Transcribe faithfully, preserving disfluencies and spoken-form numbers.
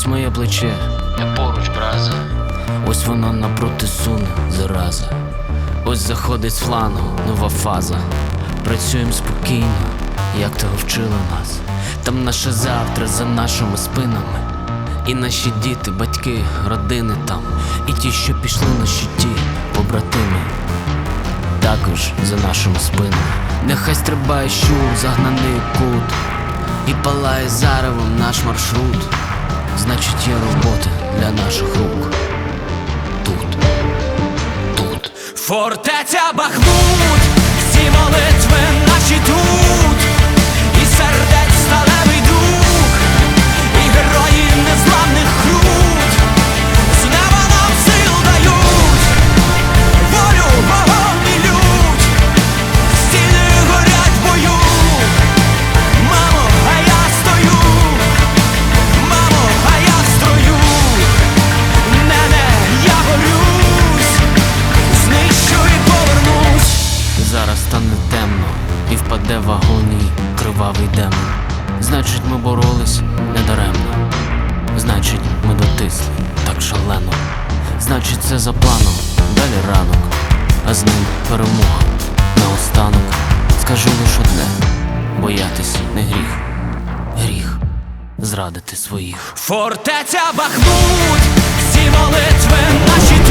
Ось моє плече, я поруч, браза. ось воно напроти суне, зараза. Ось заходить з флангу нова фаза. Працюємо спокійно, як того вчили нас. Там наше завтра за нашими спинами. І наші діти, батьки, родини там. І ті, що пішли на щиті, побратими, також за нашими спинами. Нехай стрибає щур, загнаний у кут, і палає заревом наш маршрут. Значить, є робота для наших рук. Тут, тут фортеця Бахмут, всі молитви наші тут, і сердець сталевий дух, і герої незламних крут, з неба нам сил дають, волю, вогонь і лють, стіни горять в бою. Мамо, а я стою, мамо, а я в строю, нене, я борюсь, знищу і повернусь. зараз стане темно і впаде в агонії кривавий демон. Значить, ми боролись недаремно. Значить, ми дотисли так шалено. Значить, це за планом, далі ранок, а з ним перемога. Наостанок скажу лиш одне: боятись не гріх, гріх зрадити своїх. Фортеця Бахмут, всі молитви наші